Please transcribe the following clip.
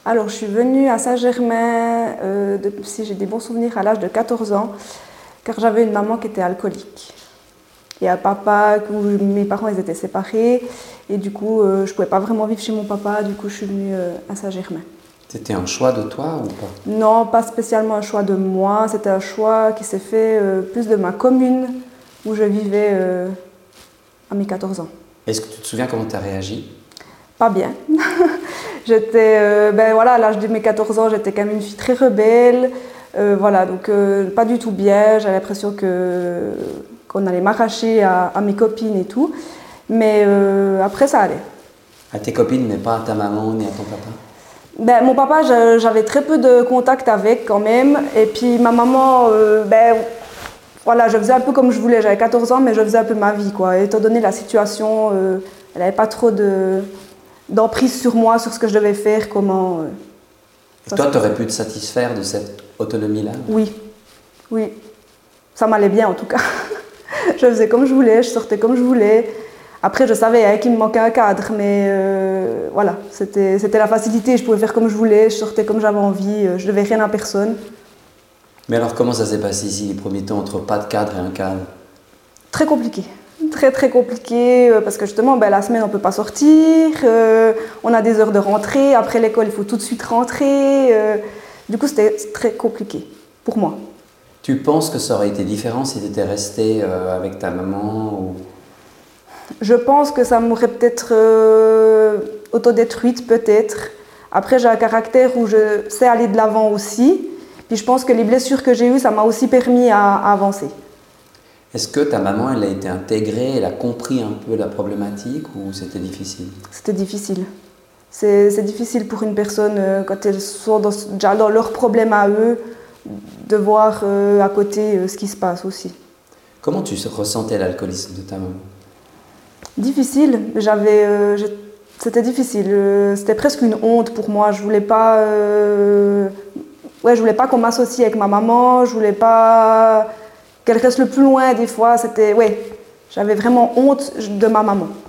Alors, je suis venue à Saint-Germain, si j'ai des bons souvenirs, à l'âge de 14 ans, car j'avais une maman qui était alcoolique. Et un papa, où mes parents ils étaient séparés, et du coup, je ne pouvais pas vraiment vivre chez mon papa, du coup, je suis venue à Saint-Germain. C'était un choix de toi ou pas? Non, pas spécialement un choix de moi, c'était un choix qui s'est fait plus de ma commune, où je vivais à mes 14 ans. Est-ce que tu te souviens comment tu as réagi? Pas bien. J'étais, à l'âge de mes 14 ans, j'étais quand même une fille très rebelle. Donc pas du tout bien. J'avais l'impression qu'on allait m'arracher à mes copines et tout. Mais après, ça allait. À tes copines, mais pas à ta maman ni à ton papa? Mon papa, j'avais très peu de contact avec quand même. Et puis ma maman, je faisais un peu comme je voulais. J'avais 14 ans, mais je faisais un peu ma vie, quoi. Et étant donné la situation, elle n'avait pas trop d'emprise sur moi, sur ce que je devais faire, comment... Et toi, tu aurais pu te satisfaire de cette autonomie-là? Oui. Ça m'allait bien en tout cas. Je faisais comme je voulais, je sortais comme je voulais. Après, je savais qu'il me manquait un cadre, mais c'était la facilité. Je pouvais faire comme je voulais, je sortais comme j'avais envie, je devais rien à personne. Mais alors, comment ça s'est passé ici les premiers temps entre pas de cadre et un cadre? Très compliqué. Très très compliqué parce que justement la semaine on ne peut pas sortir, on a des heures de rentrée, après l'école il faut tout de suite rentrer, du coup c'était très compliqué pour moi. Tu penses que ça aurait été différent si tu étais restée avec ta maman ou... Je pense que ça m'aurait peut-être autodétruite peut-être. Après j'ai un caractère où je sais aller de l'avant aussi, puis je pense que les blessures que j'ai eues ça m'a aussi permis à avancer. Est-ce que ta maman, elle a été intégrée, elle a compris un peu la problématique ou c'était difficile? C'était difficile. C'est difficile pour une personne, quand elles sont déjà dans leurs problèmes à eux, de voir à côté ce qui se passe aussi. Comment tu ressentais l'alcoolisme de ta maman? Difficile. C'était difficile. C'était presque une honte pour moi. Je voulais pas qu'on m'associe avec ma maman. Je voulais pas qu'elle reste le plus loin des fois. J'avais vraiment honte de ma maman.